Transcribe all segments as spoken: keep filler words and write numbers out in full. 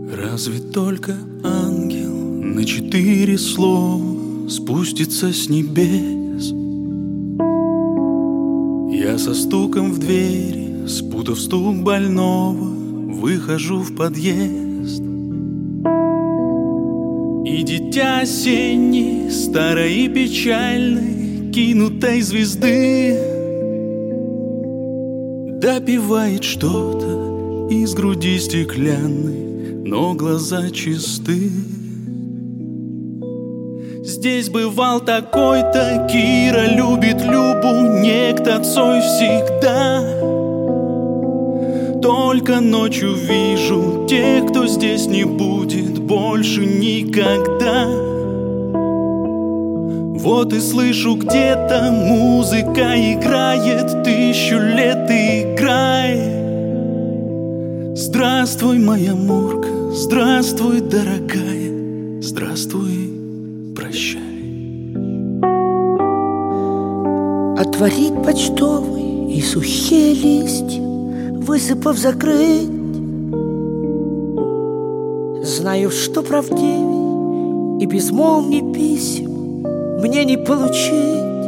Разве только ангел на четыре слова спустится с небес? Я со стуком в двери, спутав стук больного, выхожу в подъезд. И дитя осенней, старой и печальной, кинутой звезды, допивает что-то из груди стеклянной, но глаза чисты. Здесь бывал такой-то, Кира любит Любу, некто Цой всегда. Только ночью вижу тех, кто здесь не будет больше никогда. Вот и слышу где-то музыка играет, тысячу лет играет. Здравствуй, моя Мурка, здравствуй, дорогая, здравствуй, прощай. Отворить почтовый и сухие листья, высыпав, закрыть. Знаю, что правдивей и безмолвней писем мне не получить,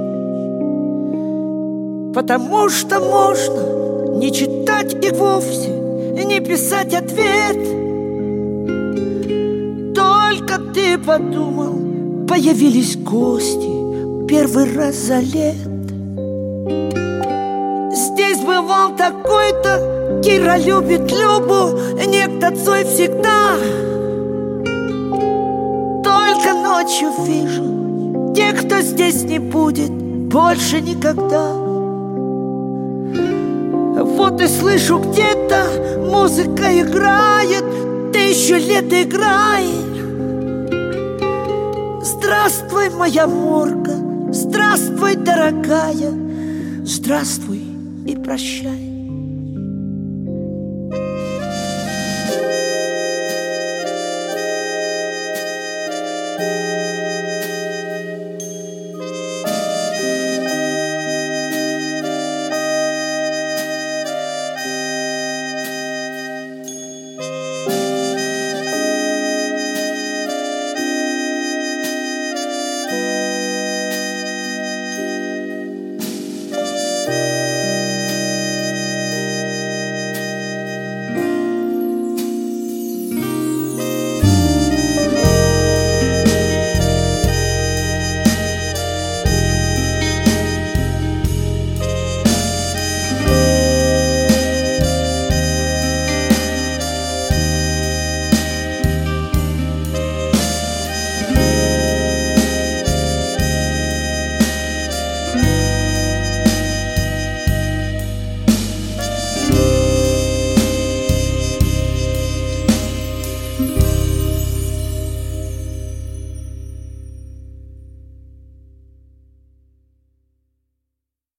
потому что можно не читать их вовсе, не писать ответ. Только ты подумал, появились гости первый раз за лет. Здесь бывал такой-то, Кира любит Любу, некто Цой всегда. Только ночью вижу тех, кто здесь не будет больше никогда. Вот и слышу где-то музыка играет, тысячу лет играет. Здравствуй, моя Мурка, здравствуй, дорогая, здравствуй и прощай.